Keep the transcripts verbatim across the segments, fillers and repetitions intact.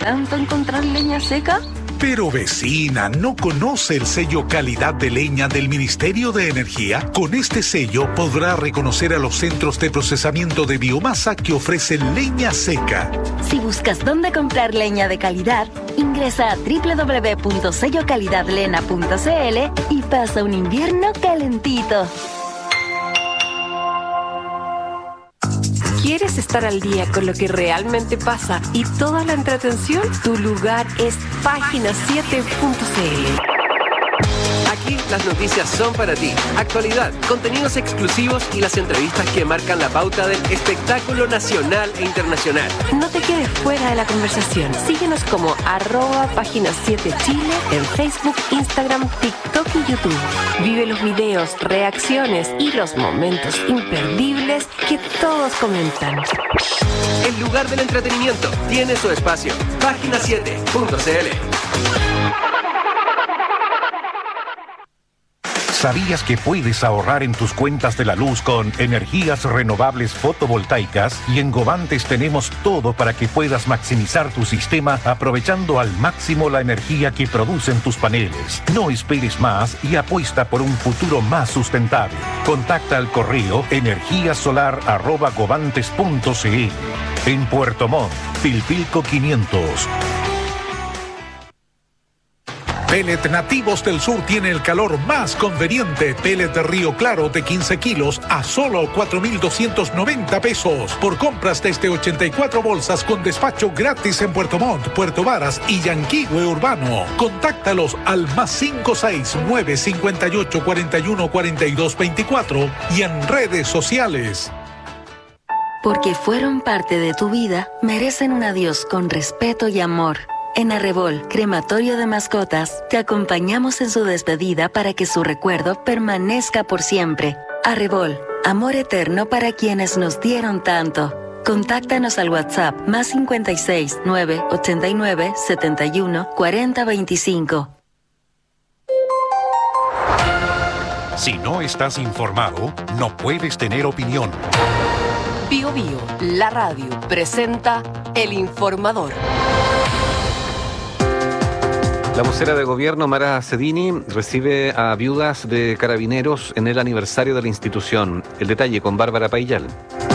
tanto encontrar leña seca? Pero vecina, ¿no conoce el sello calidad de leña del Ministerio de Energía? Con este sello podrá reconocer a los centros de procesamiento de biomasa que ofrecen leña seca. Si buscas dónde comprar leña de calidad, ingresa a doble u doble u doble u punto sello calidad lena punto c l y pasa un invierno calentito. ¿Quieres estar al día con lo que realmente pasa y toda la entretención? Tu lugar es página siete punto c l. Aquí las noticias son para ti. Actualidad, contenidos exclusivos y las entrevistas que marcan la pauta del espectáculo nacional e internacional. No te quedes fuera de la conversación. Síguenos como arroba página siete Chile en Facebook, Instagram, TikTok y YouTube. Vive los videos, reacciones y los momentos imperdibles que todos comentan. El lugar del entretenimiento tiene su espacio. página siete punto c l. ¿Sabías que puedes ahorrar en tus cuentas de la luz con energías renovables fotovoltaicas? Y en Govantes tenemos todo para que puedas maximizar tu sistema aprovechando al máximo la energía que producen tus paneles. No esperes más y apuesta por un futuro más sustentable. Contacta al correo energiasolar arroba govantes punto c l. En Puerto Montt, Pilpilco quinientos. Pellet Nativos del Sur tiene el calor más conveniente. Pellet Río Claro de quince kilos a solo cuatro mil doscientos noventa pesos. Por compras desde ochenta y cuatro bolsas con despacho gratis en Puerto Montt, Puerto Varas y Yanquihue Urbano. Contáctalos al más cinco seis nueve cinco ocho cuatro uno cuatro dos dos cuatro y en redes sociales. Porque fueron parte de tu vida, merecen un adiós con respeto y amor. En Arrebol, Crematorio de Mascotas, te acompañamos en su despedida para que su recuerdo permanezca por siempre. Arrebol, amor eterno para quienes nos dieron tanto. Contáctanos al WhatsApp más cincuenta y seis, nueve, ochenta y nueve, setenta y uno, cuarenta, veinticinco. Si no estás informado, no puedes tener opinión. Bio Bio, la radio, presenta El Informador. La vocera de gobierno, Mara Cedini, recibe a viudas de carabineros en el aniversario de la institución. El detalle con Bárbara Paillal.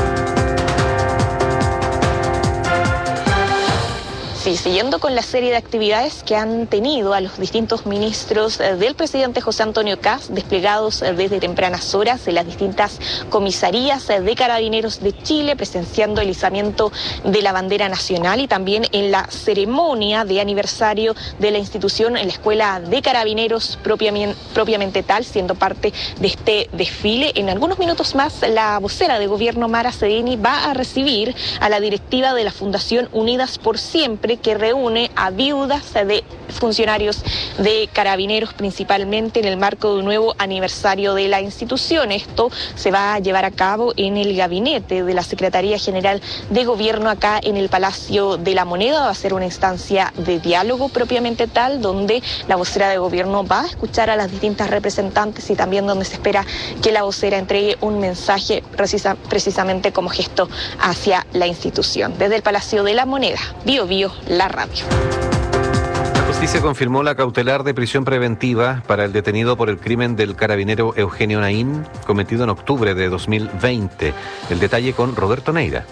Sí, siguiendo con la serie de actividades que han tenido a los distintos ministros del presidente José Antonio Kast desplegados desde tempranas horas en las distintas comisarías de Carabineros de Chile, presenciando el izamiento de la bandera nacional y también en la ceremonia de aniversario de la institución en la Escuela de Carabineros propiamente, propiamente tal, siendo parte de este desfile. En algunos minutos más, la vocera de gobierno, Mara Cedini, va a recibir a la directiva de la Fundación Unidas por Siempre, que reúne a viudas de funcionarios de Carabineros, principalmente en el marco de un nuevo aniversario de la institución. Esto se va a llevar a cabo en el gabinete de la Secretaría General de Gobierno acá en el Palacio de la Moneda. Va a ser una instancia de diálogo propiamente tal, donde la vocera de gobierno va a escuchar a las distintas representantes y también donde se espera que la vocera entregue un mensaje precisa, precisamente como gesto hacia la institución. Desde el Palacio de la Moneda, Bio Bio, la radio. La justicia confirmó la cautelar de prisión preventiva para el detenido por el crimen del carabinero Eugenio Naín, cometido en octubre de dos mil veinte. El detalle con Roberto Neira.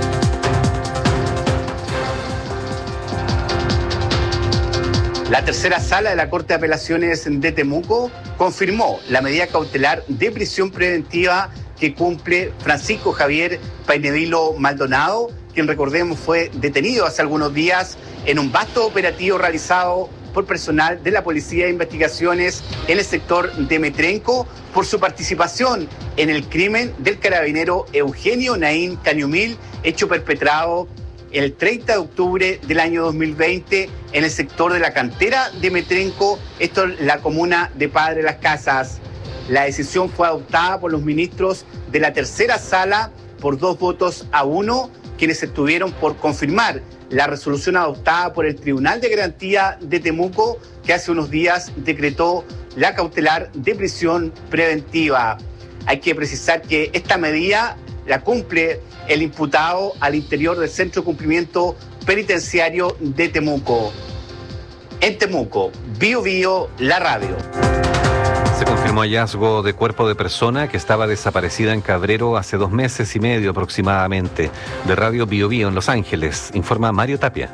La tercera sala de la Corte de Apelaciones de Temuco confirmó la medida cautelar de prisión preventiva que cumple Francisco Javier Painedilo Maldonado, quien, recordemos, fue detenido hace algunos días en un vasto operativo realizado por personal de la Policía de Investigaciones en el sector de Metrenco por su participación en el crimen del carabinero Eugenio Naín Cañumil, hecho perpetrado el treinta de octubre del año dos mil veinte en el sector de la cantera de Metrenco, esto es la comuna de Padre Las Casas. La decisión fue adoptada por los ministros de la tercera sala por dos votos a uno, quienes estuvieron por confirmar la resolución adoptada por el Tribunal de Garantía de Temuco, que hace unos días decretó la cautelar de prisión preventiva. Hay que precisar que esta medida la cumple el imputado al interior del Centro de Cumplimiento penitenciario de Temuco. En Temuco, Bio Bio, la radio. Se confirmó hallazgo de cuerpo de persona que estaba desaparecida en Cabrero hace dos meses y medio aproximadamente. De Radio Bio Bio en Los Ángeles, informa Mario Tapia.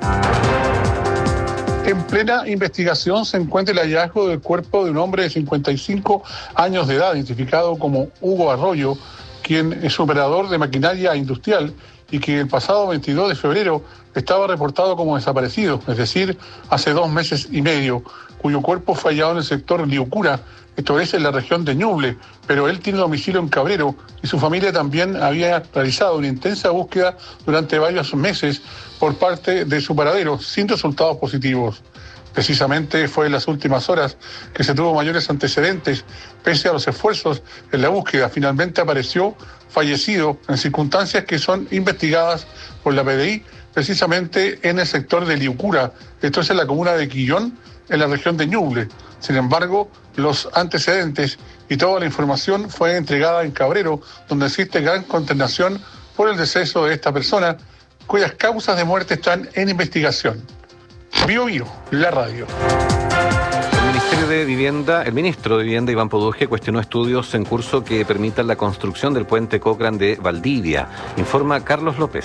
En plena investigación se encuentra el hallazgo del cuerpo de un hombre de cincuenta y cinco años de edad, identificado como Hugo Arroyo, quien es operador de maquinaria industrial y que el pasado veintidós de febrero estaba reportado como desaparecido, es decir, hace dos meses y medio, cuyo cuerpo fue hallado en el sector Liucura, esto es en la región de Ñuble, pero él tiene domicilio en Cabrero y su familia también había realizado una intensa búsqueda durante varios meses por parte de su paradero, sin resultados positivos. Precisamente fue en las últimas horas que se tuvo mayores antecedentes, pese a los esfuerzos en la búsqueda. Finalmente apareció fallecido en circunstancias que son investigadas por la P D I, precisamente en el sector de Liucura, esto es en la comuna de Quillón, en la región de Ñuble. Sin embargo, los antecedentes y toda la información fue entregada en Cabrero, donde existe gran consternación por el deceso de esta persona, cuyas causas de muerte están en investigación. Bio Bio, la radio. El Ministerio de Vivienda, el ministro de Vivienda, Iván Poduje, cuestionó estudios en curso que permitan la construcción del puente Cochrane de Valdivia. Informa Carlos López.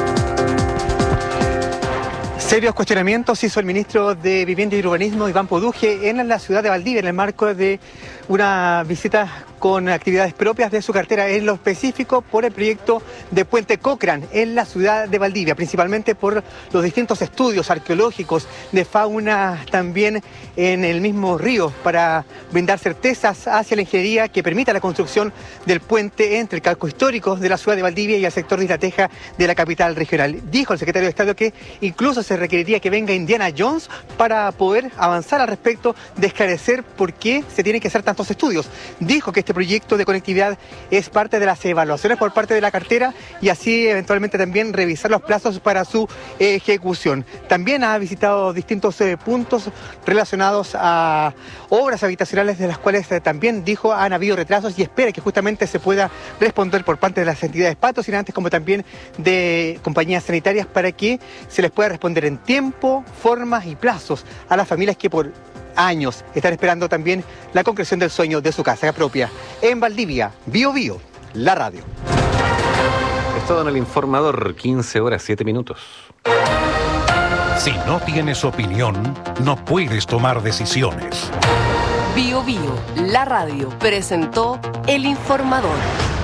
Serios cuestionamientos hizo el ministro de Vivienda y Urbanismo, Iván Poduje, en la ciudad de Valdivia, en el marco de una visita con actividades propias de su cartera, en lo específico por el proyecto de Puente Cochrane en la ciudad de Valdivia, principalmente por los distintos estudios arqueológicos de fauna también en el mismo río, para brindar certezas hacia la ingeniería que permita la construcción del puente entre el casco histórico de la ciudad de Valdivia y el sector de Isla Teja de la capital regional. Dijo el secretario de Estado que incluso se requeriría que venga Indiana Jones para poder avanzar al respecto de esclarecer por qué se tienen que hacer tantos estudios. Dijo que este proyecto de conectividad es parte de las evaluaciones por parte de la cartera y así eventualmente también revisar los plazos para su ejecución. También ha visitado distintos eh, puntos relacionados a obras habitacionales, de las cuales eh, también dijo han habido retrasos, y espera que justamente se pueda responder por parte de las entidades patrocinantes como también de compañías sanitarias, para que se les pueda responder en tiempo, formas y plazos a las familias que por años están esperando también la concreción del sueño de su casa propia. En Valdivia, Bio Bio, la radio. Es todo en el informador, quince horas, siete minutos. Si no tienes opinión, no puedes tomar decisiones. Bio Bio, la radio, presentó El Informador.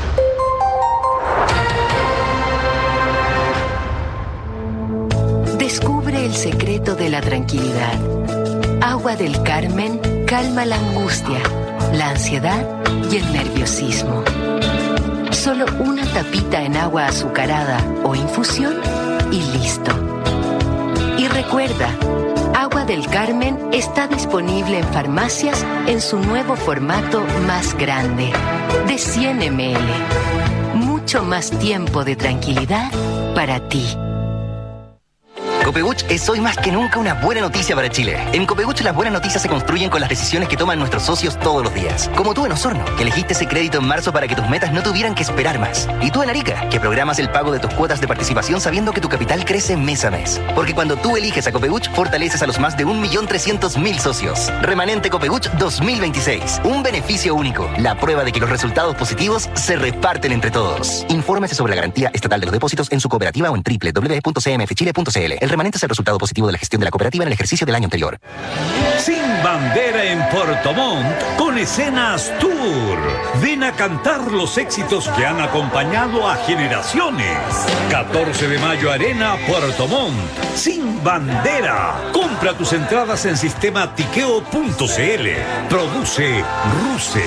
Descubre el secreto de la tranquilidad. Agua del Carmen calma la angustia, la ansiedad y el nerviosismo. Solo una tapita en agua azucarada o infusión y listo. Y recuerda, Agua del Carmen está disponible en farmacias en su nuevo formato más grande, de cien mililitros. Mucho más tiempo de tranquilidad para ti. Copebuch es hoy más que nunca una buena noticia para Chile. En Copebuch las buenas noticias se construyen con las decisiones que toman nuestros socios todos los días. Como tú en Osorno, que elegiste ese crédito en marzo para que tus metas no tuvieran que esperar más. Y tú en Arica, que programas el pago de tus cuotas de participación sabiendo que tu capital crece mes a mes. Porque cuando tú eliges a Copebuch, fortaleces a los más de un millón trescientos mil socios. Remanente Copebuch dos mil veintiséis. Un beneficio único. La prueba de que los resultados positivos se reparten entre todos. Infórmese sobre la garantía estatal de los depósitos en su cooperativa o en doble u doble u doble u punto c m f chile punto c l. El remanente es el resultado positivo de la gestión de la cooperativa en el ejercicio del año anterior. Sin bandera en Puerto Montt, con Escenas Tour. Ven a cantar los éxitos que han acompañado a generaciones. catorce de mayo, Arena, Puerto Montt. Sin bandera. Compra tus entradas en sistema tiqueo punto c l. Produce Ruse.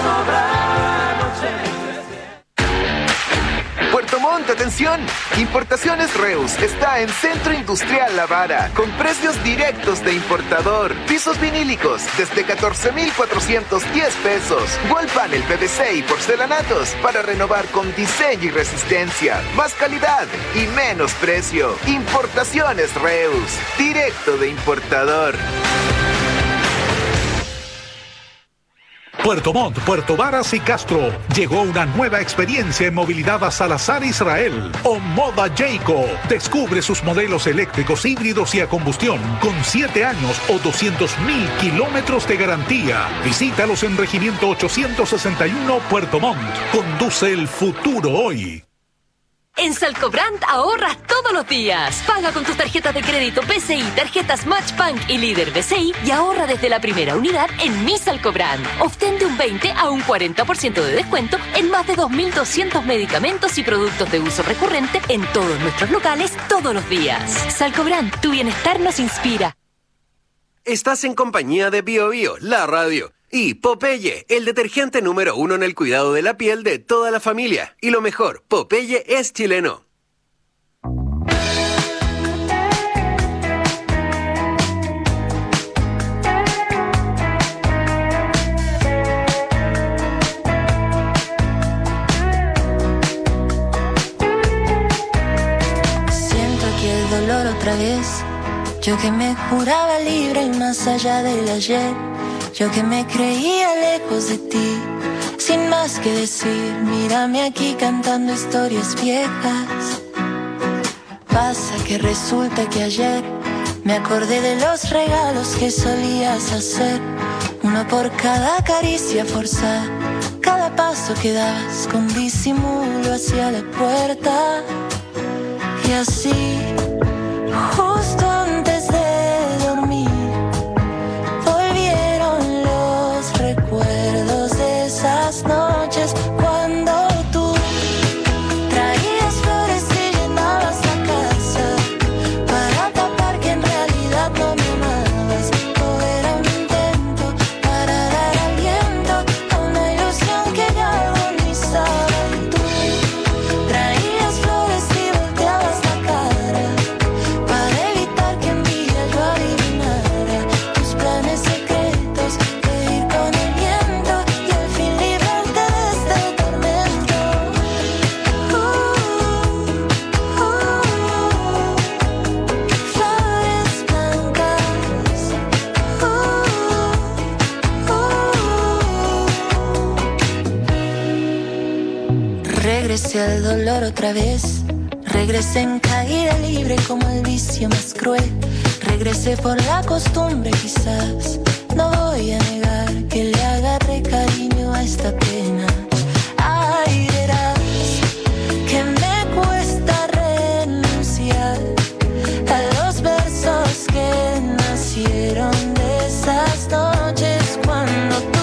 Puerto Montt, atención. Importaciones Reus está en Centro Industrial La Vara, con precios directos de importador. Pisos vinílicos desde catorce mil cuatrocientos diez pesos. Wall panel P V C y porcelanatos para renovar con diseño y resistencia. Más calidad y menos precio. Importaciones Reus, directo de importador. Puerto Montt, Puerto Varas y Castro. Llegó una nueva experiencia en movilidad a Salazar Israel. Omoda Jayco. Descubre sus modelos eléctricos, híbridos y a combustión con siete años o doscientos mil kilómetros de garantía. Visítalos en Regimiento ochocientos sesenta y uno Puerto Montt. Conduce el futuro hoy. En Salcobrand ahorras todos los días. Paga con tus tarjetas de crédito B C I, tarjetas Matchbank y Líder B C I y ahorra desde la primera unidad en Mi Salcobrand. Obtén de un veinte a un cuarenta por ciento de descuento en más de dos mil doscientos medicamentos y productos de uso recurrente en todos nuestros locales todos los días. Salcobrand, tu bienestar nos inspira. Estás en compañía de Bio Bio, la radio. Y Popeye, el detergente número uno en el cuidado de la piel de toda la familia. Y lo mejor, Popeye es chileno. Siento aquí el dolor otra vez. Yo que me juraba libre y más allá del ayer. Yo que me creía lejos de ti, sin más que decir. Mírame aquí cantando historias viejas. Pasa que resulta que ayer me acordé de los regalos que solías hacer. Uno por cada caricia forzada, cada paso que dabas con disimulo hacia la puerta. Y así, justo antes de dormir, recuerdos de esas noches cuando tú traías flores y llenabas la casa para tapar que en realidad no me amabas. Todo era un intento para dar aliento a una ilusión que ya agonizaba. Y tú traías flores y volteabas la cara para evitar que en vida yo adivinara tus planes secretos. Regresé al dolor otra vez. Regresé en caída libre como el vicio más cruel. Regresé por la costumbre quizás. No voy a negar que le agarré cariño a esta pena. Ay, verás que me cuesta renunciar a los versos que nacieron de esas noches cuando tú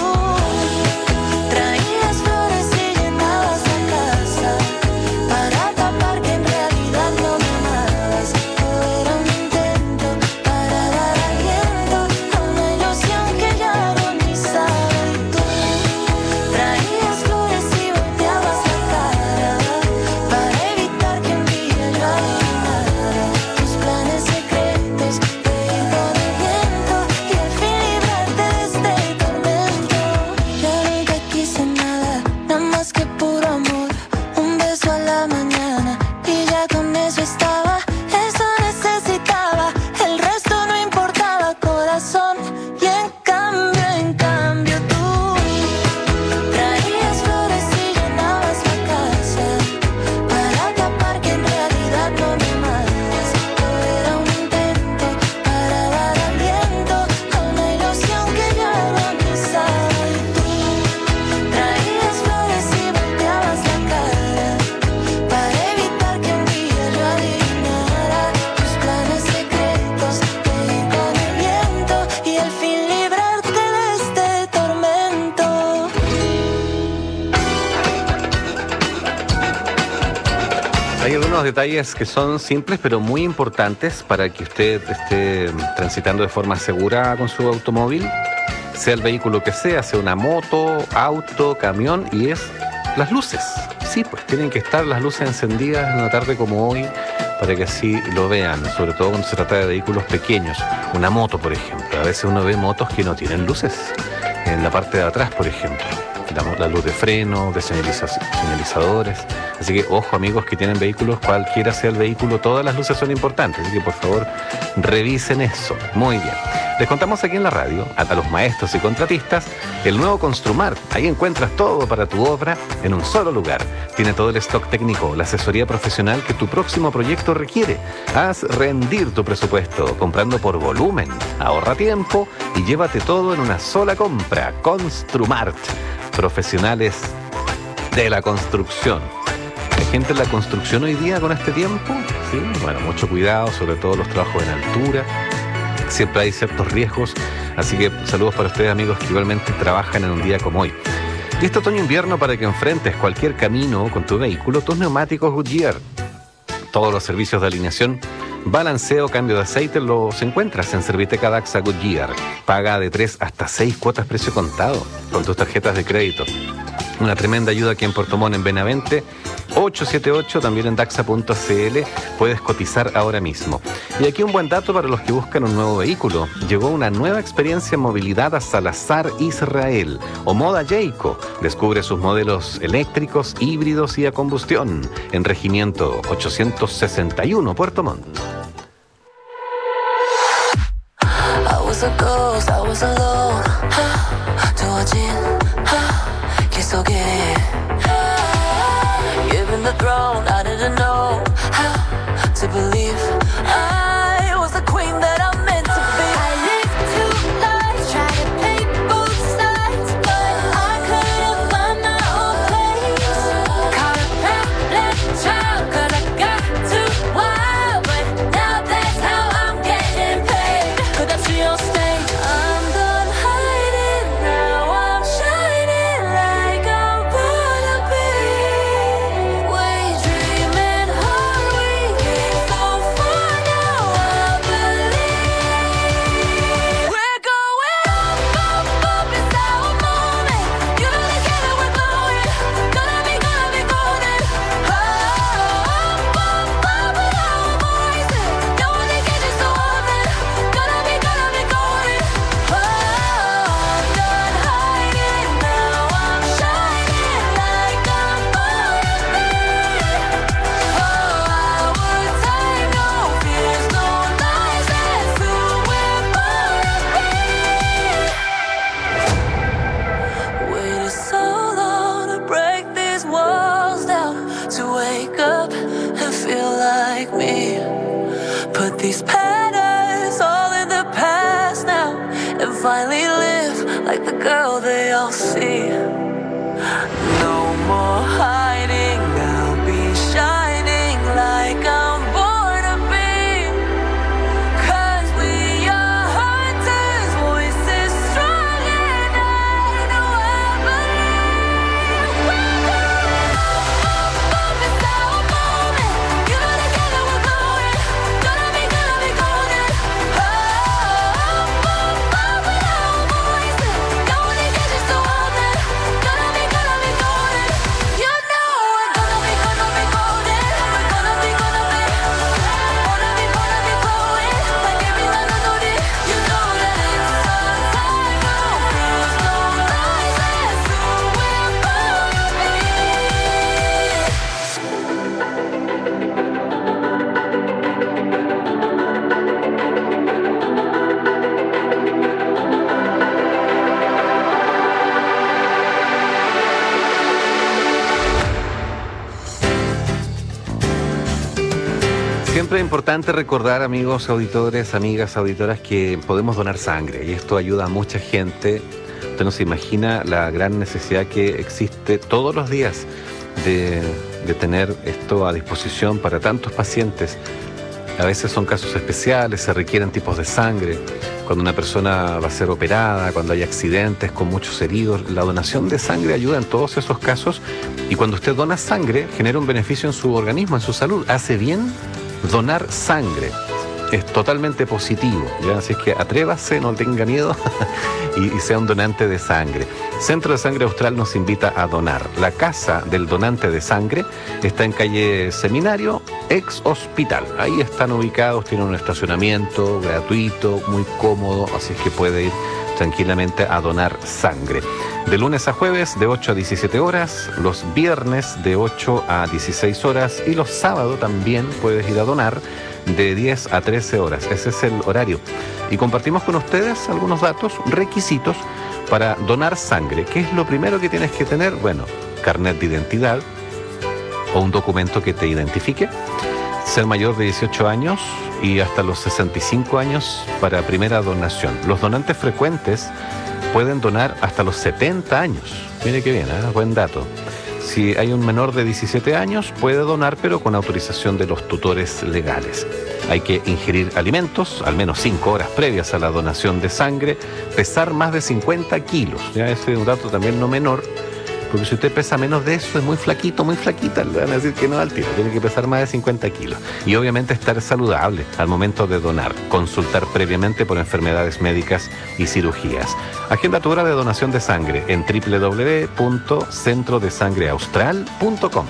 Detalles que son simples pero muy importantes para que usted esté transitando de forma segura con su automóvil, sea el vehículo que sea, sea una moto, auto, camión, y es las luces. Sí, pues tienen que estar las luces encendidas en una tarde como hoy para que así lo vean, sobre todo cuando se trata de vehículos pequeños, una moto por ejemplo. A veces uno ve motos que no tienen luces en la parte de atrás, por ejemplo. la, la luz de freno, de señaliza, señalizadores. Así que, ojo amigos que tienen vehículos, cualquiera sea el vehículo, todas las luces son importantes. Así que por favor, revisen eso. Muy bien. Les contamos aquí en la radio, a, a los maestros y contratistas, el nuevo Construmart. Ahí encuentras todo para tu obra en un solo lugar. Tiene todo el stock técnico, la asesoría profesional que tu próximo proyecto requiere. Haz rendir tu presupuesto comprando por volumen. Ahorra tiempo y llévate todo en una sola compra. Construmart. Profesionales de la construcción. ¿Hay gente en la construcción hoy día con este tiempo? Sí, bueno, mucho cuidado, sobre todo los trabajos en altura. Siempre hay ciertos riesgos, así que saludos para ustedes amigos que igualmente trabajan en un día como hoy. Y este otoño-invierno, para que enfrentes cualquier camino con tu vehículo, tus neumáticos Goodyear. Todos los servicios de alineación, balanceo, cambio de aceite los encuentras en Serviteca Daxa Goodyear. Paga de tres hasta seis cuotas precio contado con tus tarjetas de crédito. Una tremenda ayuda aquí en Puerto Montt, en Benavente. ocho siete ocho, también en daxa punto c l, puedes cotizar ahora mismo. Y aquí un buen dato para los que buscan un nuevo vehículo. Llegó una nueva experiencia en movilidad a Salazar Israel, o Moda Jayco. Descubre sus modelos eléctricos, híbridos y a combustión en Regimiento ochocientos sesenta y uno, Puerto Montt. I was a ghost, I was alone. 두어진 길 속에 given the throne, I didn't know how to believe I was the queen that I'm meant to be. I lived two lives, tried to play both sides, but I couldn't find my own place. Caught a bad child, 'cause I got too wild, but now that's how I'm getting paid. 끝없이 on stage, I'm done hiding, now I'm shining like I'm born to be. These patterns all in the past now, and finally live like the girl they all see. No more hiding, I'll be shining like I'm born to be. 'Cause we are hunters, voices strong and I know I believe. We're going up, up, up, it's our moment. You know together we're going. Gonna be, gonna be golden. Up, up, up with our voices. No one can get us to hold it. Gonna be, gonna be golden. You know we're gonna be, gonna be golden. We're gonna be, gonna be. Gonna be, gonna be glowing. Like every night I know it. You know that it's sunshine, no fears, no lies. That's who we're born to be. Siempre es importante recordar, amigos auditores, amigas auditoras, que podemos donar sangre y esto ayuda a mucha gente. Usted no se imagina la gran necesidad que existe todos los días de, de tener esto a disposición para tantos pacientes. A veces son casos especiales, se requieren tipos de sangre. Cuando una persona va a ser operada, cuando hay accidentes con muchos heridos, la donación de sangre ayuda en todos esos casos. Y cuando usted dona sangre, genera un beneficio en su organismo, en su salud. Hace bien donar sangre. Es totalmente positivo, ¿ya? Así es que atrévase, no tenga miedo y, y sea un donante de sangre. Centro de Sangre Austral nos invita a donar. La Casa del Donante de Sangre está en calle Seminario, ex hospital. Ahí están ubicados, tienen un estacionamiento gratuito, muy cómodo, así es que puede ir tranquilamente a donar sangre. De lunes a jueves de ocho a diecisiete horas, los viernes de ocho a dieciséis horas y los sábados también puedes ir a donar de diez a trece horas. Ese es el horario. Y compartimos con ustedes algunos datos, requisitos para donar sangre. ¿Qué es lo primero que tienes que tener? Bueno, carnet de identidad o un documento que te identifique, ser mayor de dieciocho años y hasta los sesenta y cinco años para primera donación. Los donantes frecuentes pueden donar hasta los setenta años. Mire qué bien, ¿eh? Buen dato. Si hay un menor de diecisiete años, puede donar, pero con autorización de los tutores legales. Hay que ingerir alimentos, al menos cinco horas previas a la donación de sangre, pesar más de cincuenta kilos. Ya ese es un dato también no menor, porque si usted pesa menos de eso, es muy flaquito, muy flaquita, le van a decir que no al tiro, tiene que pesar más de cincuenta kilos. Y obviamente estar saludable al momento de donar, consultar previamente por enfermedades médicas y cirugías. Agenda tu hora de donación de sangre en doble u doble u doble u punto centro de sangre austral punto com.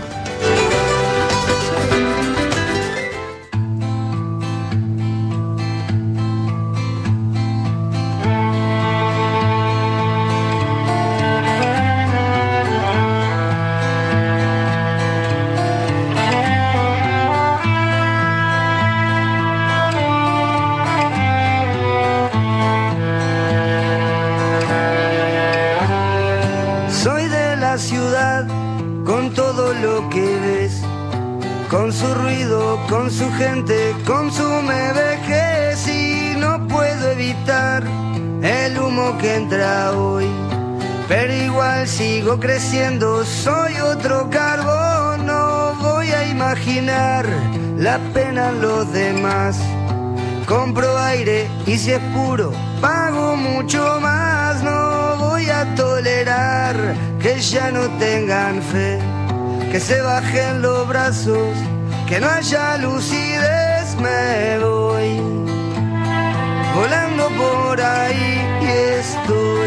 Con su ruido, con su gente, consume vejez y no puedo evitar el humo que entra hoy. Pero igual sigo creciendo, soy otro carbón, no voy a imaginar la pena en los demás. Compro aire y si es puro, pago mucho más, no voy a tolerar que ya no tengan fe. Que se bajen los brazos, que no haya lucidez, me voy volando por ahí y estoy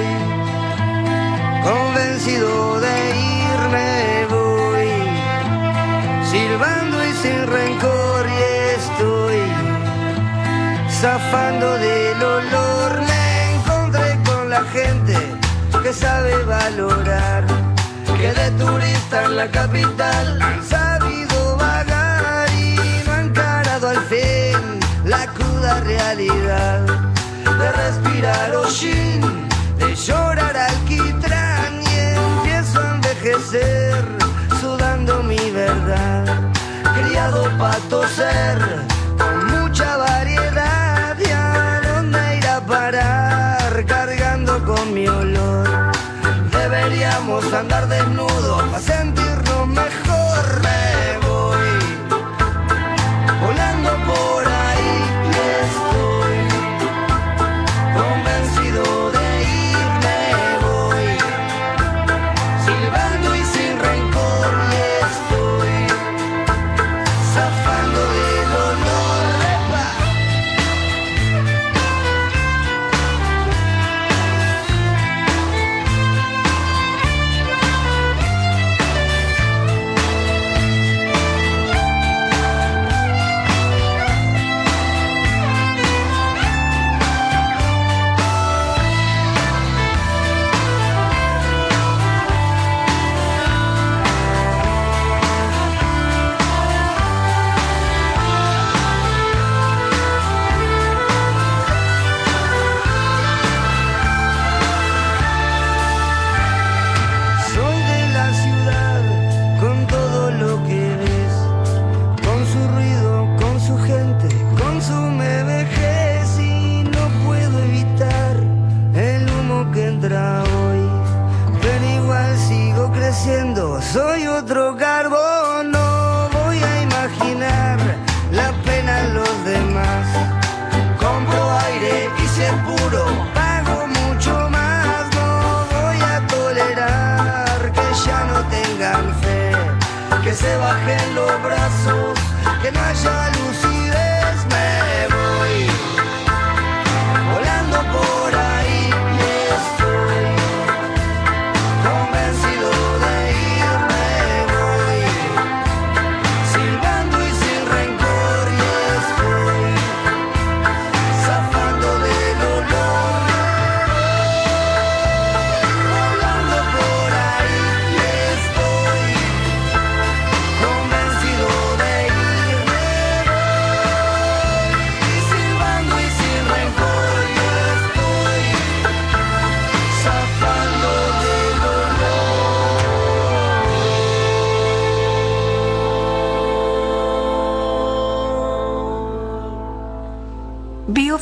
convencido de irme, voy silbando y sin rencor y estoy zafando del olor. Me encontré con la gente que sabe valorar, que de turista en la capital han sabido vagar y no han encarado al fin la cruda realidad de respirar hollín, de llorar alquitrán y empiezo a envejecer sudando mi verdad, criado pa' toser con mucha variedad y a dónde ir a parar cargando con mi olor. Deberíamos andar desnudos para sentirnos mejor. Me voy volando por ahí y estoy convencido de irme, voy silbando y sin rencor y estoy zafando del olor. Soy otro carbón, no voy a imaginar la pena en los demás. Compro aire y si es puro, pago mucho más. No voy a tolerar que ya no tengan fe, que se bajen los brazos, que no haya lucidez. Me voy volando por ahí y estoy convencido de zafando del olor, volando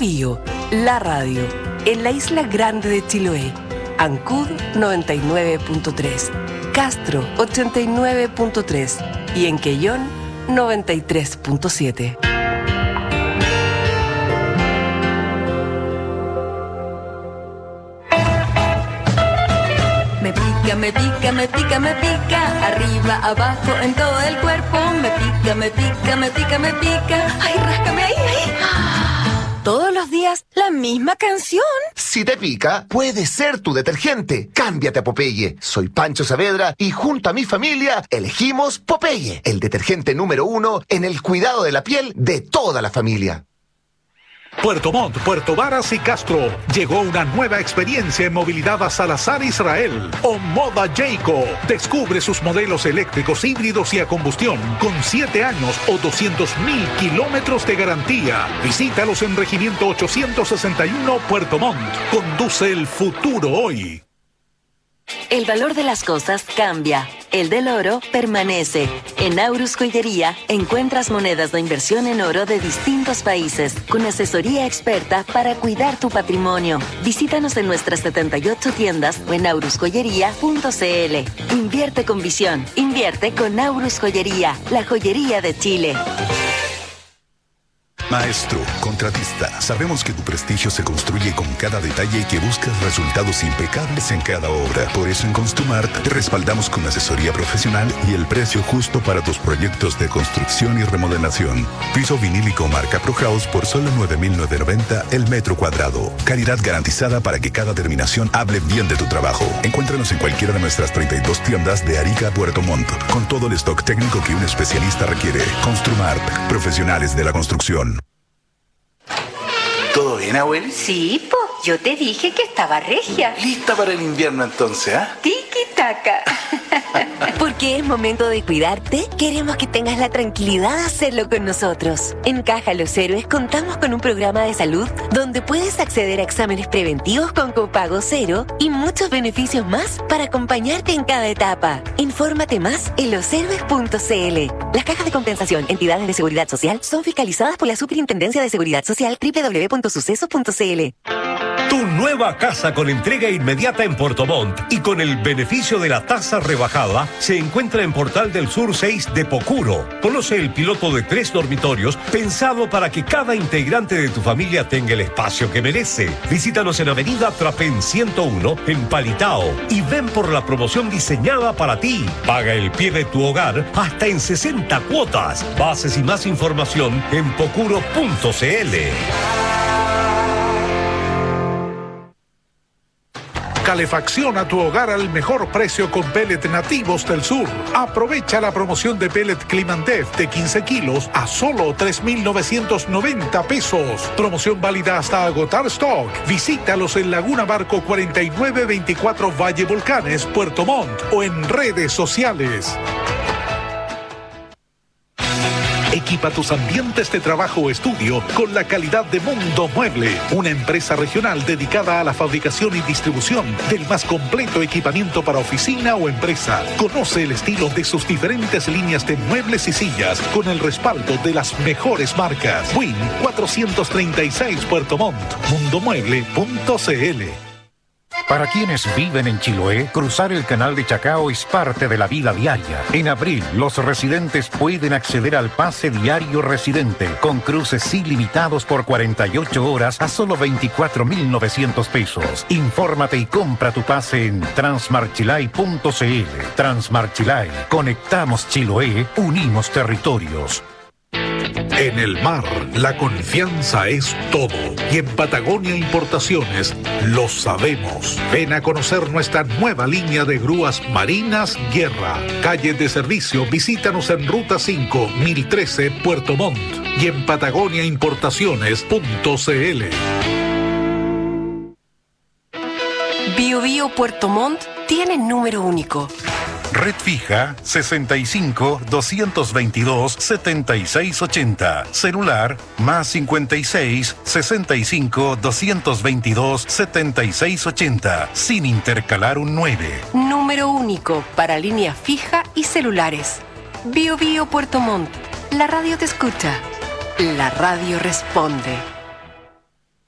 Bio, la radio, en la isla grande de Chiloé. Ancud noventa y nueve punto tres, Castro ochenta y nueve punto tres y en Quellón noventa y tres punto siete. Me pica, me pica, me pica, me pica, arriba, abajo, en todo el cuerpo. Me pica, me pica, me pica, me pica, ay, ráscame ahí, ahí. Todos los días, la misma canción. Si te pica, puede ser tu detergente. Cámbiate a Popeye. Soy Pancho Saavedra y junto a mi familia elegimos Popeye, el detergente número uno en el cuidado de la piel de toda la familia. Puerto Montt, Puerto Varas y Castro. Llegó una nueva experiencia en movilidad a Salazar Israel. Omoda Jayco. Descubre sus modelos eléctricos, híbridos y a combustión con siete años o doscientos mil kilómetros de garantía. Visítalos en Regimiento ochocientos sesenta y uno Puerto Montt. Conduce el futuro hoy. El valor de las cosas cambia. El del oro permanece. En Aurus Joyería encuentras monedas de inversión en oro de distintos países, con asesoría experta para cuidar tu patrimonio. Visítanos en nuestras setenta y ocho tiendas o en aurus joyería punto c l. Invierte con visión. Invierte con Aurus Joyería, la joyería de Chile. Maestro, contratista, sabemos que tu prestigio se construye con cada detalle y que buscas resultados impecables en cada obra. Por eso en Construmart te respaldamos con asesoría profesional y el precio justo para tus proyectos de construcción y remodelación. Piso vinílico marca ProHouse por solo nueve mil novecientos noventa el metro cuadrado. Calidad garantizada para que cada terminación hable bien de tu trabajo. Encuéntranos en cualquiera de nuestras treinta y dos tiendas de Arica a Puerto Montt, con todo el stock técnico que un especialista requiere. Construmart, profesionales de la construcción. ¿Todo bien, abueli? Sí, po. Yo te dije que estaba regia. ¿Lista para el invierno entonces, ah? ¿eh? Tiki-taka. Porque es momento de cuidarte, queremos que tengas la tranquilidad de hacerlo con nosotros. En Caja Los Héroes contamos con un programa de salud donde puedes acceder a exámenes preventivos con copago cero y muchos beneficios más para acompañarte en cada etapa. Infórmate más en los héroes punto c l. Las cajas de compensación, entidades de seguridad social, son fiscalizadas por la Superintendencia de Seguridad Social doble u doble u doble u punto suceso punto c l. Tu nueva casa con entrega inmediata en Puerto Montt y con el beneficio de la tasa rebajada se encuentra en Portal del Sur seis de Pocuro. Conoce el piloto de tres dormitorios pensado para que cada integrante de tu familia tenga el espacio que merece. Visítanos en Avenida Trapén ciento uno en Palitao y ven por la promoción diseñada para ti. Paga el pie de tu hogar hasta en sesenta cuotas. Bases y más información en pocuro punto c l. Calefacciona tu hogar al mejor precio con pellet nativos del sur. Aprovecha la promoción de pellet Climandef de quince kilos a solo tres mil novecientos noventa pesos. Promoción válida hasta agotar stock. Visítalos en Laguna Barco cuarenta y nueve veinticuatro Valle Volcanes, Puerto Montt o en redes sociales. Equipa tus ambientes de trabajo o estudio con la calidad de Mundo Mueble, una empresa regional dedicada a la fabricación y distribución del más completo equipamiento para oficina o empresa. Conoce el estilo de sus diferentes líneas de muebles y sillas con el respaldo de las mejores marcas. Win cuatrocientos treinta y seis Puerto Montt, mundo mueble punto c l. Para quienes viven en Chiloé, cruzar el canal de Chacao es parte de la vida diaria. En abril, los residentes pueden acceder al pase diario residente, con cruces ilimitados por cuarenta y ocho horas a solo veinticuatro mil novecientos pesos. Infórmate y compra tu pase en transmarchilay punto c l. Transmarchilay. Conectamos Chiloé, unimos territorios. En el mar, la confianza es todo. Y en Patagonia Importaciones lo sabemos. Ven a conocer nuestra nueva línea de grúas marinas Guerra. Calle de servicio, visítanos en Ruta cinco, mil trece, Puerto Montt. Y en patagonia importaciones punto c l. Bio Bio Puerto Montt tiene número único. Red fija sesenta y cinco, doscientos veintidós, setenta y seis ochenta. Celular más cincuenta y seis, sesenta y cinco, doscientos veintidós, setenta y seis ochenta. Sin intercalar un nueve. Número único para línea fija y celulares. Bio Bio Puerto Montt. La radio te escucha. La radio responde.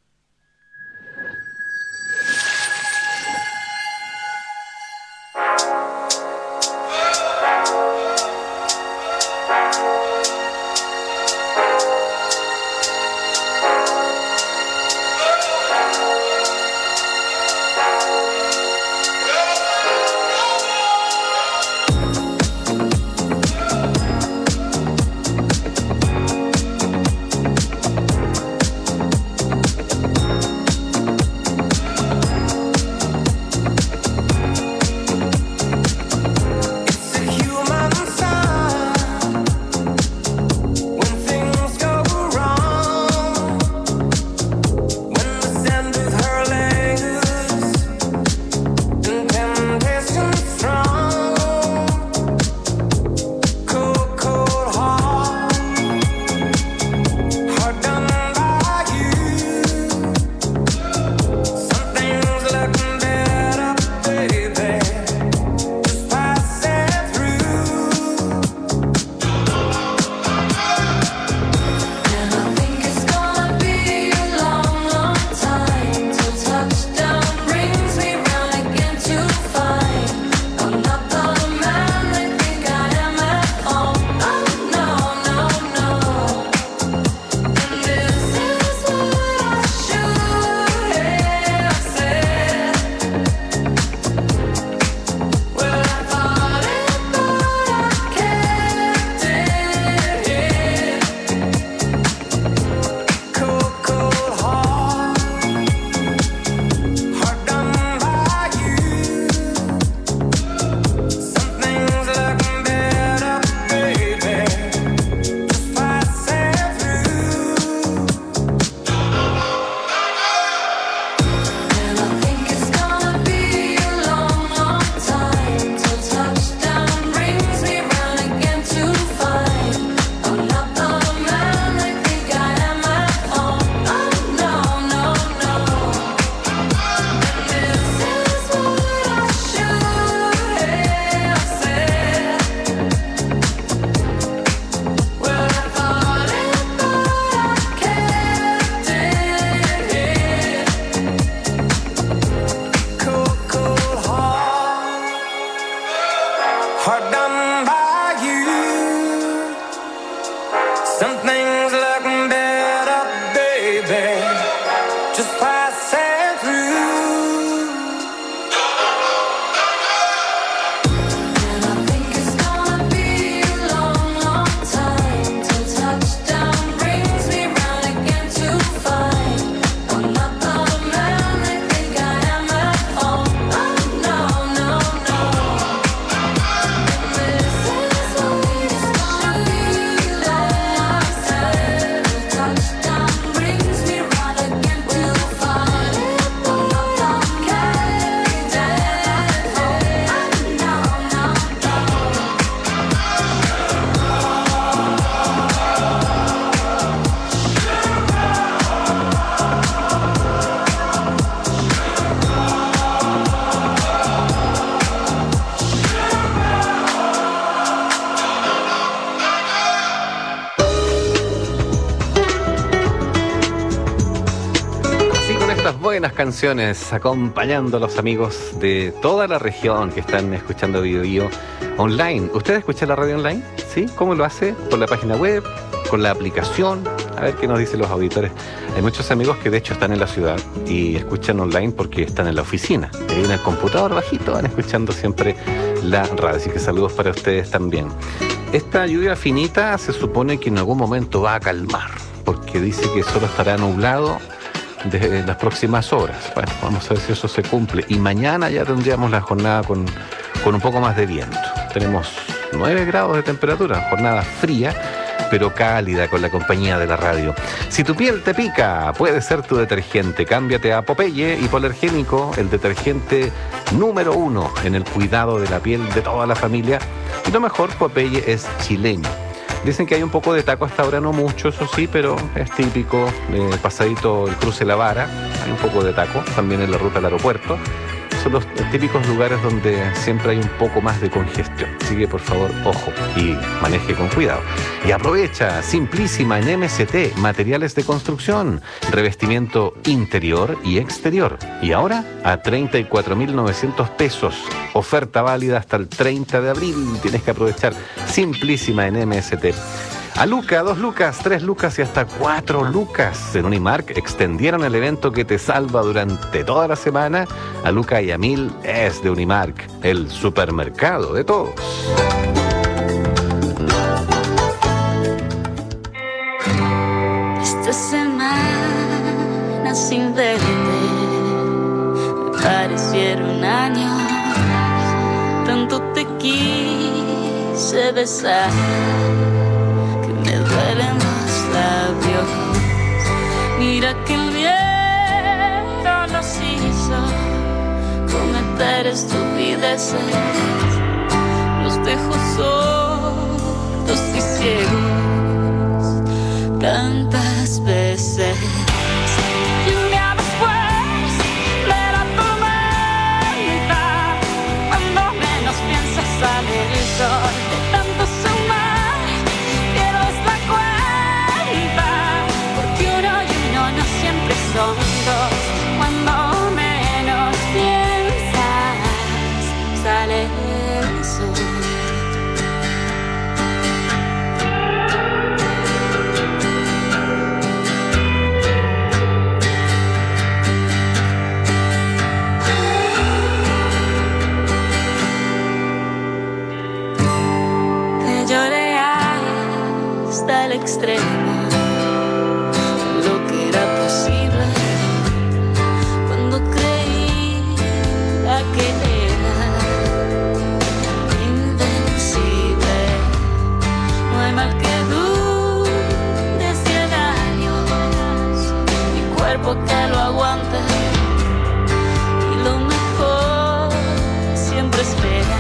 buenas canciones acompañando a los amigos de toda la región que están escuchando Bio Bio online. ¿Usted escucha la radio online? ¿Sí? ¿Cómo lo hace? ¿Por la página web? ¿Con la aplicación? A ver qué nos dicen los auditores. Hay muchos amigos que de hecho están en la ciudad y escuchan online porque están en la oficina. Ahí en el computador bajito van escuchando siempre la radio. Así que saludos para ustedes también. Esta lluvia finita se supone que en algún momento va a calmar, porque dice que solo estará nublado de las próximas horas. Bueno, vamos a ver si eso se cumple. Y mañana ya tendríamos la jornada con, con un poco más de viento. Tenemos nueve grados de temperatura, jornada fría, pero cálida con la compañía de la radio. Si tu piel te pica, puede ser tu detergente. Cámbiate a Popeye Hipoalergénico, el detergente número uno en el cuidado de la piel de toda la familia. Y lo mejor, Popeye es chileño. Dicen que hay un poco de taco hasta ahora, no mucho, eso sí, pero es típico. Eh, pasadito el cruce La Vara, hay un poco de taco, también en la ruta al aeropuerto. Son los típicos lugares donde siempre hay un poco más de congestión. Así que por favor, ojo y maneje con cuidado. Y aprovecha Simplísima en M S T, materiales de construcción, revestimiento interior y exterior. Y ahora a treinta y cuatro mil novecientos pesos. Oferta válida hasta el treinta de abril. Tienes que aprovechar Simplísima en M S T. A Luca, dos lucas, tres lucas y hasta cuatro lucas. En Unimark extendieron el evento que te salva durante toda la semana. A Luca y a Mil es de Unimark, el supermercado de todos. Esta semana sin verte me parecieron años. Tanto te quise besar que me duelen los labios. Mira que el viento nos hizo cometer estupideces. Los dejo sordos y ciegos tantas veces. Y un día después de la tormenta, cuando menos piensas sale el sol. De tanto sumar pierdes la cuenta, porque uno y uno no siempre son dos. Cuando menos piensas sale el sol. Lloré hasta el extremo lo que era posible cuando creía que era invencible. No hay mal que dure cien años, mi cuerpo que lo aguante, y lo mejor siempre espera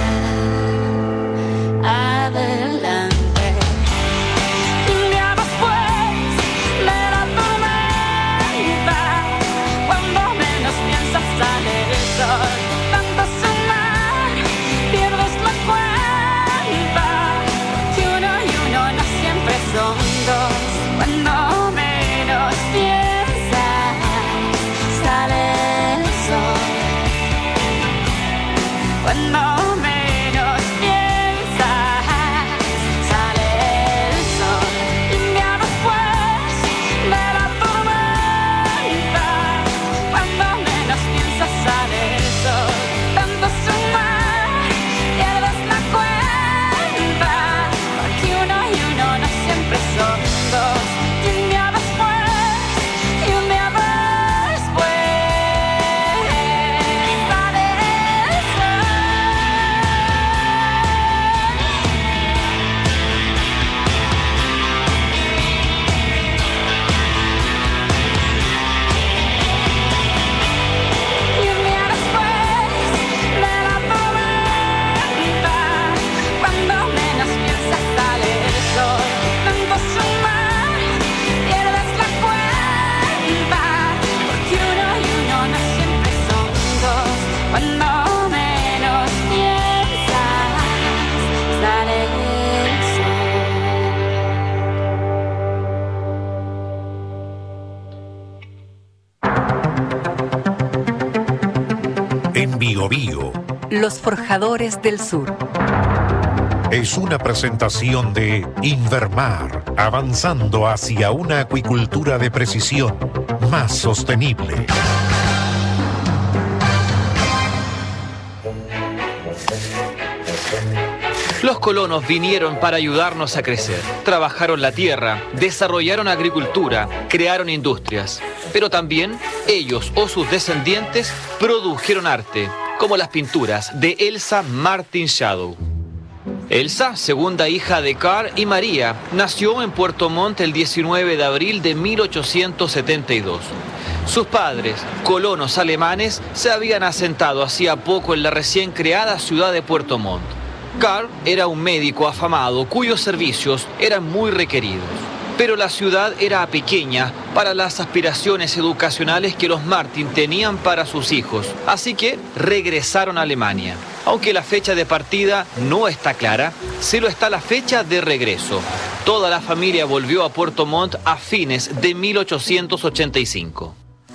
adelante. Un día después de la tormenta, cuando menos piensas sale el sol. Tanto sumar pierdes la cuenta, que uno y uno no siempre son dos. Cuando menos piensas sale el sol. Cuando menos piensas sale el sol. Y un día después de la tormenta, cuando menos piensas sale el sol. Tanto sumar pierdes la cuenta, porque uno y uno no siempre son dos. Y un día después, y un día después sale el sol. en Bio Bio. Los Forjadores del Sur. Es una presentación de Invermar, avanzando hacia una acuicultura de precisión más sostenible. Los colonos vinieron para ayudarnos a crecer. Trabajaron la tierra, desarrollaron agricultura, crearon industrias. Pero también ellos o sus descendientes produjeron arte, como las pinturas de Elsa Martin Shadow. Elsa, segunda hija de Carl y María, nació en Puerto Montt el diecinueve de abril de mil ochocientos setenta y dos. Sus padres, colonos alemanes, se habían asentado hacía poco en la recién creada ciudad de Puerto Montt. Carl era un médico afamado cuyos servicios eran muy requeridos. Pero la ciudad era pequeña para las aspiraciones educacionales que los Martin tenían para sus hijos, así que regresaron a Alemania. Aunque la fecha de partida no está clara, sí lo está la fecha de regreso. Toda la familia volvió a Puerto Montt a fines de mil ochocientos ochenta y cinco.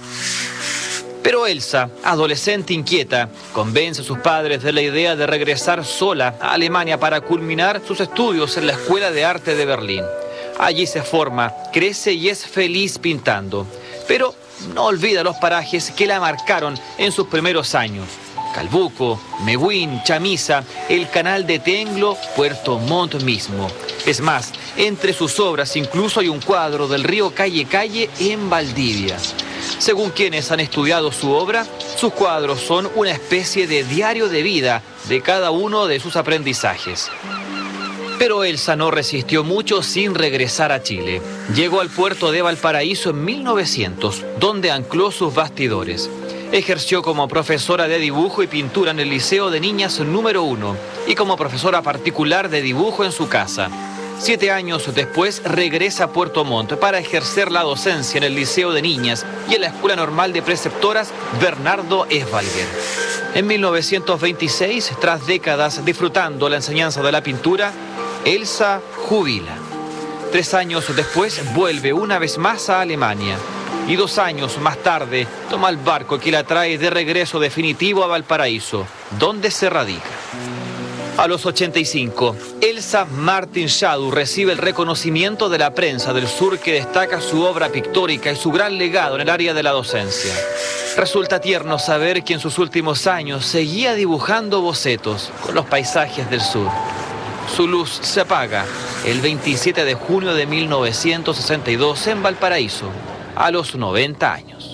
Pero Elsa, adolescente inquieta, convence a sus padres de la idea de regresar sola a Alemania para culminar sus estudios en la Escuela de Arte de Berlín. Allí se forma, crece y es feliz pintando. Pero no olvida los parajes que la marcaron en sus primeros años. Calbuco, Mehuín, Chamisa, el canal de Tenglo, Puerto Montt mismo. Es más, entre sus obras incluso hay un cuadro del río Calle Calle en Valdivia. Según quienes han estudiado su obra, sus cuadros son una especie de diario de vida de cada uno de sus aprendizajes. Pero Elsa no resistió mucho sin regresar a Chile. Llegó al puerto de Valparaíso en mil novecientos, donde ancló sus bastidores. Ejerció como profesora de dibujo y pintura en el Liceo de Niñas número uno y como profesora particular de dibujo en su casa. Siete años después regresa a Puerto Montt para ejercer la docencia en el Liceo de Niñas y en la Escuela Normal de Preceptoras Bernardo Esvalger. En mil novecientos veintiséis, tras décadas disfrutando la enseñanza de la pintura, Elsa jubila. Tres años después vuelve una vez más a Alemania y dos años más tarde toma el barco que la trae de regreso definitivo a Valparaíso, donde se radica. A los ochenta y cinco, Elsa Martin Shadow recibe el reconocimiento de la prensa del sur que destaca su obra pictórica y su gran legado en el área de la docencia. Resulta tierno saber que en sus últimos años seguía dibujando bocetos con los paisajes del sur. Su luz se apaga el veintisiete de junio de mil novecientos sesenta y dos en Valparaíso, a los noventa años.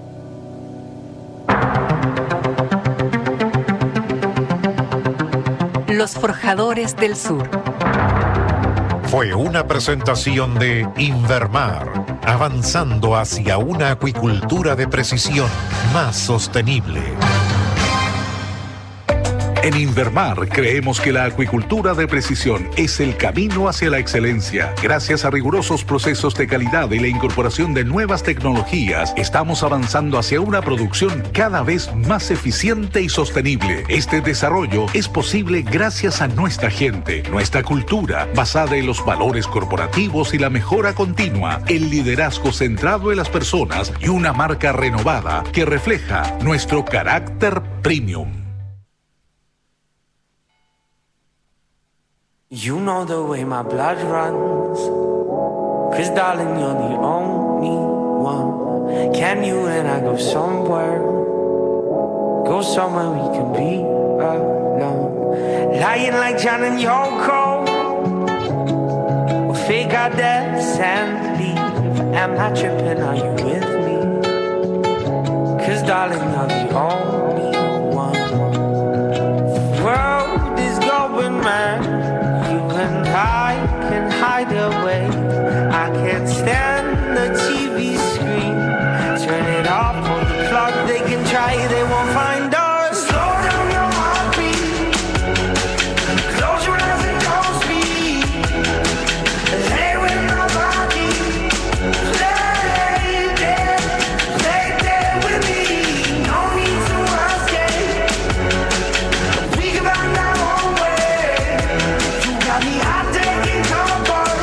Los Forjadores del Sur. Fue una presentación de Invermar, avanzando hacia una acuicultura de precisión más sostenible. En Invermar creemos que la acuicultura de precisión es el camino hacia la excelencia. Gracias a rigurosos procesos de calidad y la incorporación de nuevas tecnologías, estamos avanzando hacia una producción cada vez más eficiente y sostenible. Este desarrollo es posible gracias a nuestra gente, nuestra cultura, basada en los valores corporativos y la mejora continua, el liderazgo centrado en las personas y una marca renovada que refleja nuestro carácter premium. You know the way my blood runs, 'cause darling, you're the only one. Can you and I go somewhere, go somewhere we can be alone? Lying like John and Yoko, we'll fake our deaths and leave. I'm not tripping, are you with me? 'Cause darling, you're the only one. The world is going mad, and I can hide away. I can't stand the T V screen. Turn it off, pull the plug, they can try, they won't find us. Slow down your heartbeat, close your eyes and don't speak. Lay with my body, play dead, play dead with me. No need to escape, we can find our own way. You got me hot, taking comfort.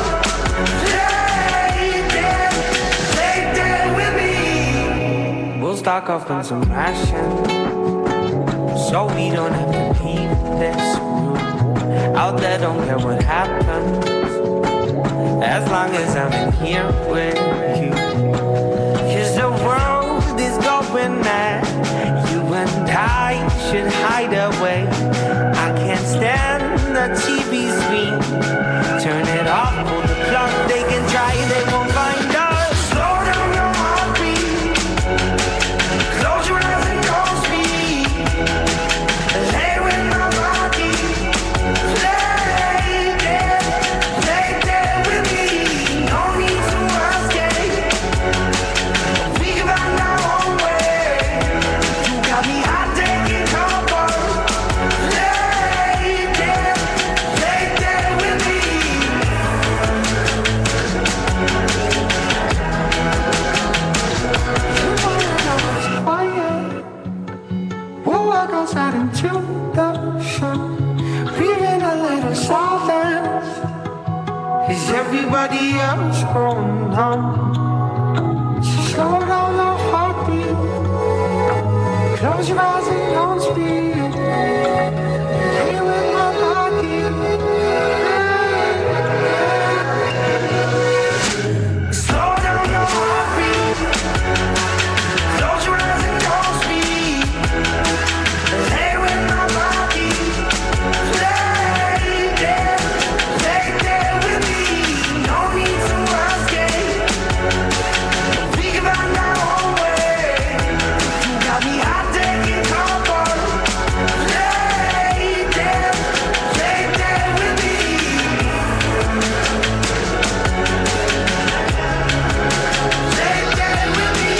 Play dead, play dead with me. We'll stock up on some ration, so we don't have to leave this room. Out there don't care what happens, as long as I'm in here with you. 'Cause the world is going mad, you and I should hide away. I can't stand the T V screen, turn it off, pull the plug, they can try, they won't find us. Slow down your heartbeat, close your eyes and don't speak. Lay with my body, play dead, play dead with me. No need to escape, we can find our own way. You got me hot, taking cover. Play dead, play dead with me. We'll walk outside into the sun, breathing a little silence. Is everybody else going on? So slow down the heartbeat, close your eyes and don't speak. Lay with my body. Slow down your heartbeat, close your eyes and don't speak. Lay with my body, play dead, play dead with me. No need to escape, we can find our own way. You got me hot, taking cover. Play dead, play dead with me. Play dead with me.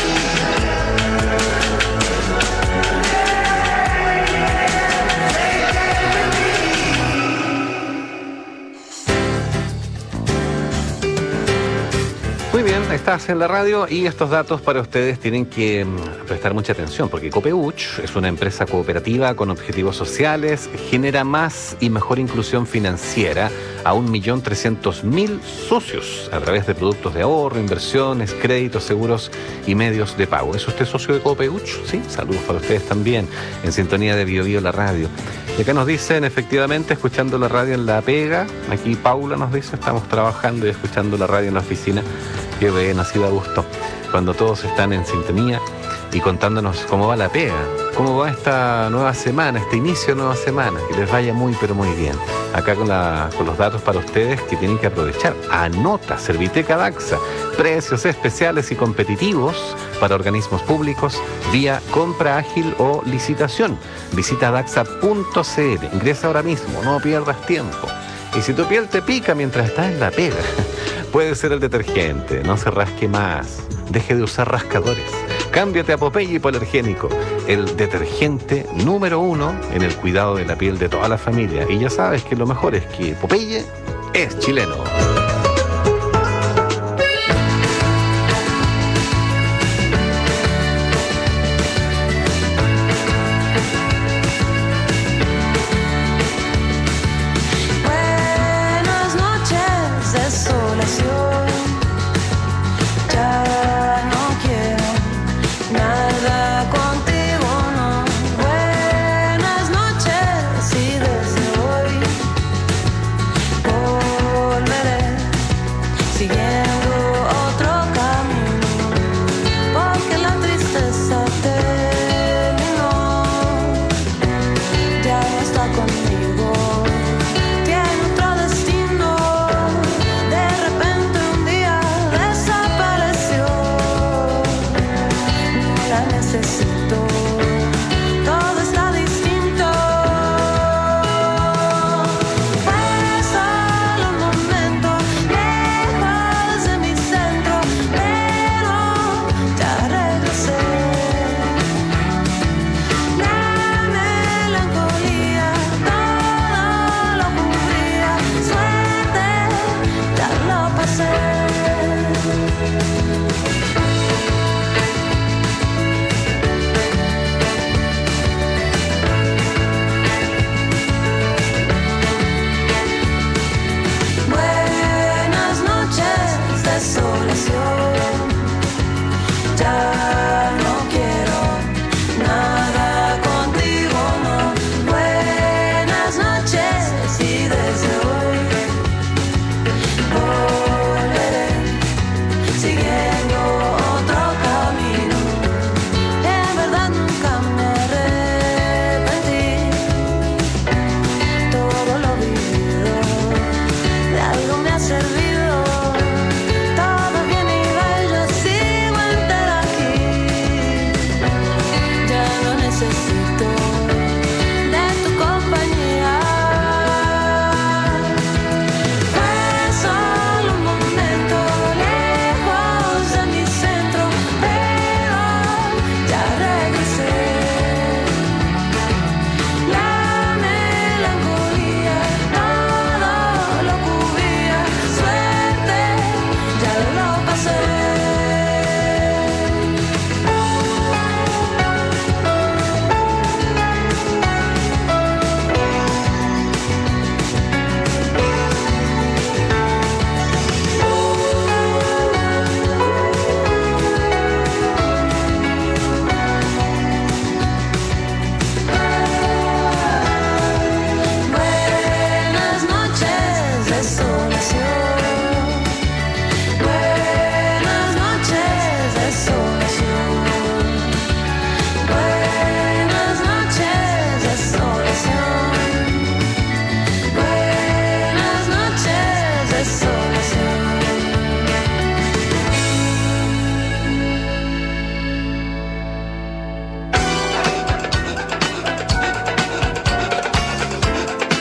Muy bien, estás en la radio y estos datos para ustedes tienen que mm, prestar mucha atención porque Copeuch es una empresa cooperativa con objetivos sociales, genera más y mejor inclusión financiera a un millón trescientos mil socios a través de productos de ahorro, inversiones, créditos, seguros y medios de pago. ¿Es usted socio de Copeuch? Sí, saludos para ustedes también, en sintonía de Bio Bio la radio. Y acá nos dicen, efectivamente, escuchando la radio en la pega, aquí Paula nos dice, estamos trabajando y escuchando la radio en la oficina. Qué bien, así da gusto. Cuando todos están en sintonía y contándonos cómo va la pega, cómo va esta nueva semana, este inicio de nueva semana, que les vaya muy pero muy bien. Acá con, la, con los datos para ustedes que tienen que aprovechar. Anota, Serviteca Daxa, precios especiales y competitivos para organismos públicos vía compra ágil o licitación. Visita daxa punto c l, ingresa ahora mismo, no pierdas tiempo. Y si tu piel te pica mientras estás en la pega, puede ser el detergente, no se rasque más, deje de usar rascadores. Cámbiate a Popeye Hipoalergénico, el detergente número uno en el cuidado de la piel de toda la familia. Y ya sabes que lo mejor es que Popeye es chileno. Buenas noches, desolación. Ya no quiero nada contigo, no. Buenas noches y desde hoy volveré.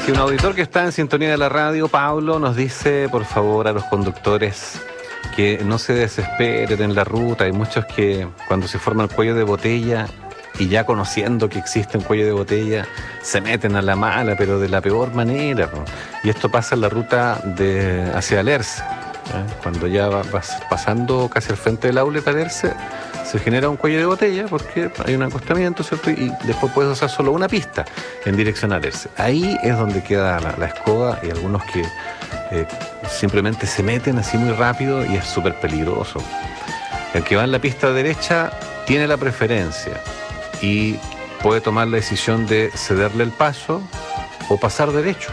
Sí, un auditor que está en sintonía de la radio, Pablo, nos dice, por favor, a los conductores que no se desesperen en la ruta. Hay muchos que cuando se forma el cuello de botella y ya conociendo que existe un cuello de botella, se meten a la mala, pero de la peor manera, ¿no? Y esto pasa en la ruta de hacia Alerce, ¿eh? Cuando ya vas pasando casi al frente del outlet Alerce, se genera un cuello de botella porque hay un acostamiento, ¿cierto? Y después puedes usar solo una pista en dirección a Alerce. Ahí es donde queda la, la escoba y algunos que eh, simplemente se meten así muy rápido y es súper peligroso. El que va en la pista derecha tiene la preferencia y puede tomar la decisión de cederle el paso o pasar derecho.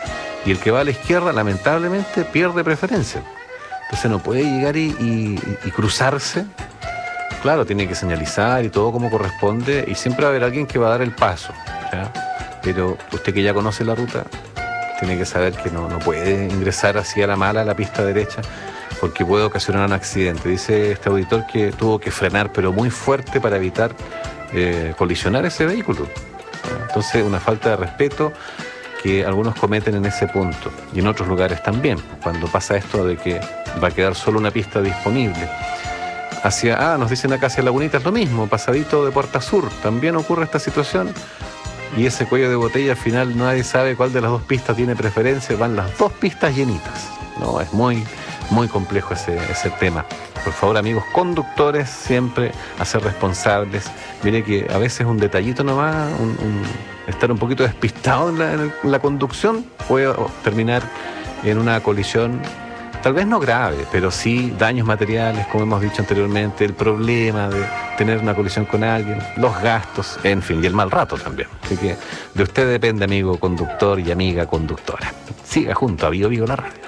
Y el que va a la izquierda, lamentablemente, pierde preferencia. Entonces no puede llegar y, y, y cruzarse. Claro, tiene que señalizar y todo como corresponde y siempre va a haber alguien que va a dar el paso, ¿ya? Pero usted que ya conoce la ruta tiene que saber que no, no puede ingresar así a la mala a la pista derecha porque puede ocasionar un accidente. Dice este auditor que tuvo que frenar pero muy fuerte para evitar eh, colisionar ese vehículo. Entonces una falta de respeto que algunos cometen en ese punto y en otros lugares también, cuando pasa esto de que va a quedar solo una pista disponible. Hacia, ah, nos dicen acá hacia Lagunita es lo mismo, pasadito de Puerta Sur, también ocurre esta situación y ese cuello de botella al final nadie sabe cuál de las dos pistas tiene preferencia, van las dos pistas llenitas. No, es muy, muy complejo ese, ese tema. Por favor, amigos conductores, siempre a ser responsables. Mire que a veces un detallito nomás, un, un, estar un poquito despistado en la, en la conducción puede terminar en una colisión. Tal vez no grave, pero sí daños materiales, como hemos dicho anteriormente, el problema de tener una colisión con alguien, los gastos, en fin, y el mal rato también. Así que de usted depende, amigo conductor y amiga conductora. Siga junto a Bio Bio la radio.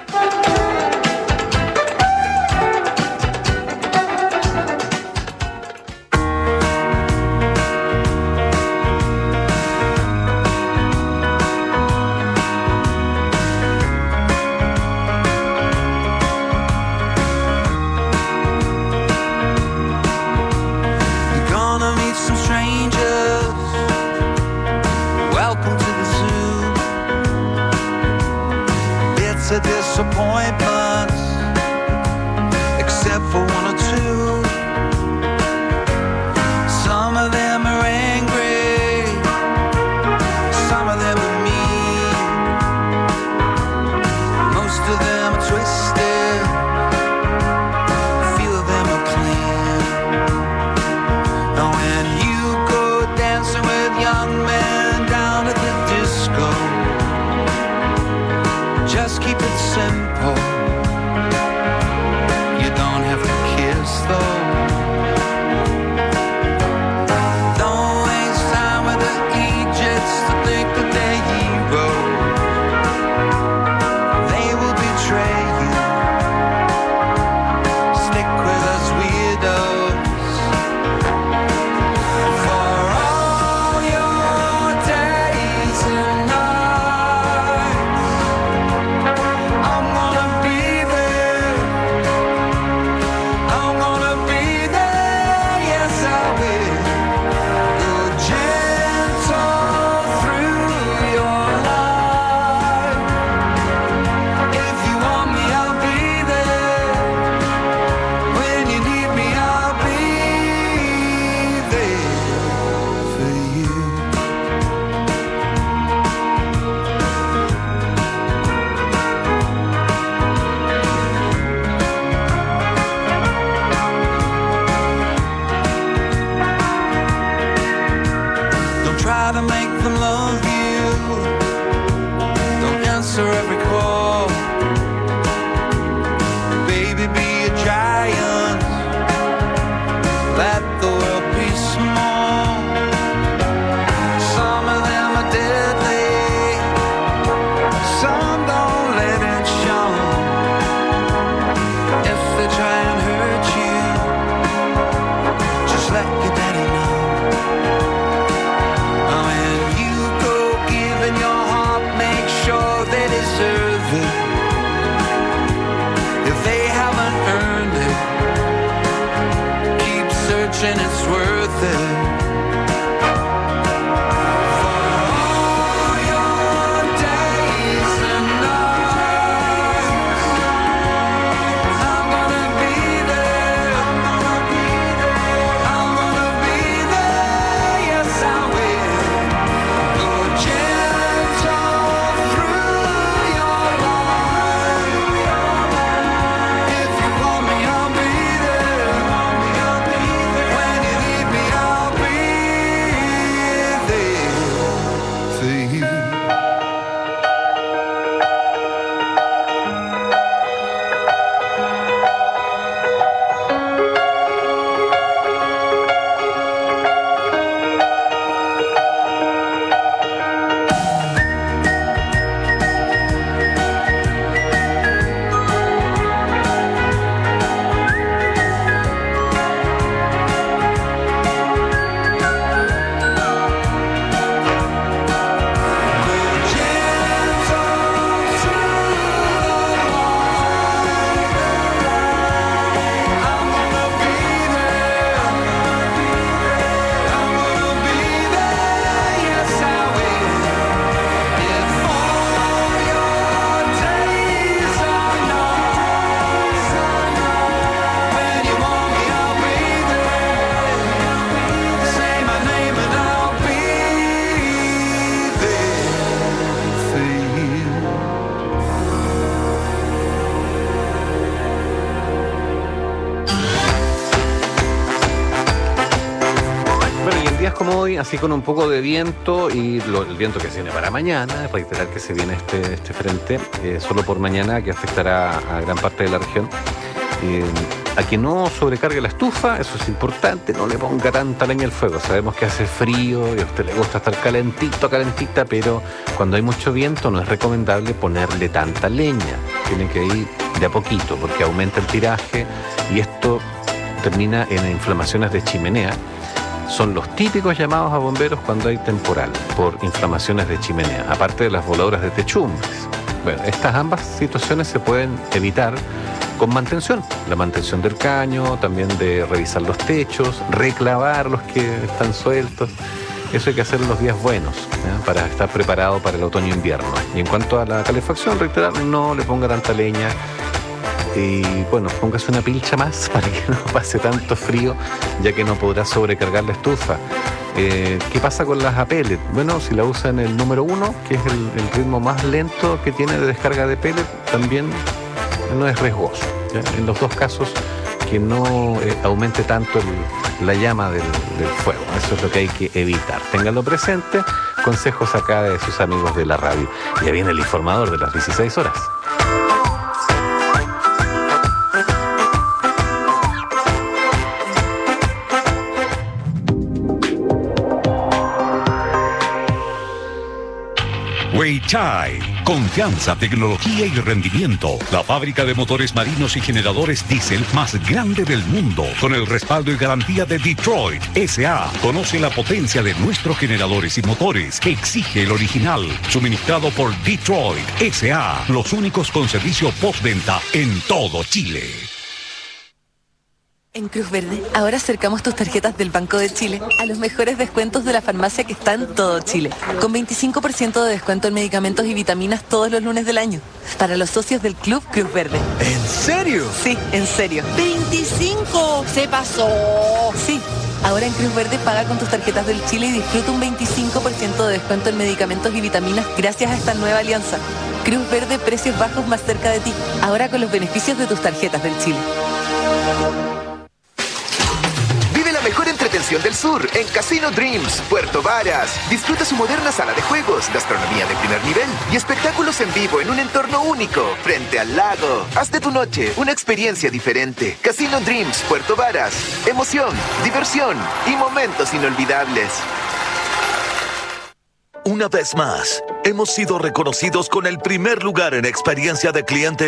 Deserve hoy, así con un poco de viento y lo, el viento que se viene para mañana, reiterar que se viene este, este frente, eh, solo por mañana, que afectará a gran parte de la región. Eh, a que no sobrecargue la estufa, eso es importante, no le ponga tanta leña al fuego. Sabemos que hace frío y a usted le gusta estar calentito, calentita, pero cuando hay mucho viento no es recomendable ponerle tanta leña. Tiene que ir de a poquito porque aumenta el tiraje y esto termina en inflamaciones de chimenea. Son los típicos llamados a bomberos cuando hay temporal por inflamaciones de chimenea, aparte de las voladoras de techumbres. Bueno, estas ambas situaciones se pueden evitar con mantención, la mantención del caño, también de revisar los techos, reclavar los que están sueltos. Eso hay que hacer en los días buenos, ¿eh? Para estar preparado para el otoño-invierno. Y en cuanto a la calefacción, reiterar, no le ponga tanta leña. Y bueno, póngase una pilcha más para que no pase tanto frío, ya que no podrá sobrecargar la estufa. Eh, ¿Qué pasa con las A pellet? Bueno, si la usa en el número uno, que es el, el ritmo más lento que tiene de descarga de pellet, también no es riesgoso, ¿ya? En los dos casos, que no eh, aumente tanto el, la llama del, del fuego. Eso es lo que hay que evitar. Ténganlo presente. Consejos acá de sus amigos de la radio. Ya viene el informador de las dieciséis horas. Weichai, confianza, tecnología y rendimiento. La fábrica de motores marinos y generadores diésel más grande del mundo, con el respaldo y garantía de Detroit S A Conoce la potencia de nuestros generadores y motores. Exige el original, suministrado por Detroit S A Los únicos con servicio postventa en todo Chile. En Cruz Verde, ahora acercamos tus tarjetas del Banco de Chile a los mejores descuentos de la farmacia que está en todo Chile, con veinticinco por ciento de descuento en medicamentos y vitaminas todos los lunes del año, para los socios del Club Cruz Verde. ¿En serio? Sí, en serio. ¡veinticinco! ¡Se pasó! Sí. Ahora en Cruz Verde paga con tus tarjetas del Chile y disfruta un veinticinco por ciento de descuento en medicamentos y vitaminas gracias a esta nueva alianza. Cruz Verde, precios bajos más cerca de ti, ahora con los beneficios de tus tarjetas del Chile. Mejor entretención del sur en Casino Dreams, Puerto Varas. Disfruta su moderna sala de juegos, gastronomía de primer nivel y espectáculos en vivo en un entorno único, frente al lago. Haz de tu noche una experiencia diferente. Casino Dreams, Puerto Varas. Emoción, diversión y momentos inolvidables. Una vez más, hemos sido reconocidos con el primer lugar en experiencia de cliente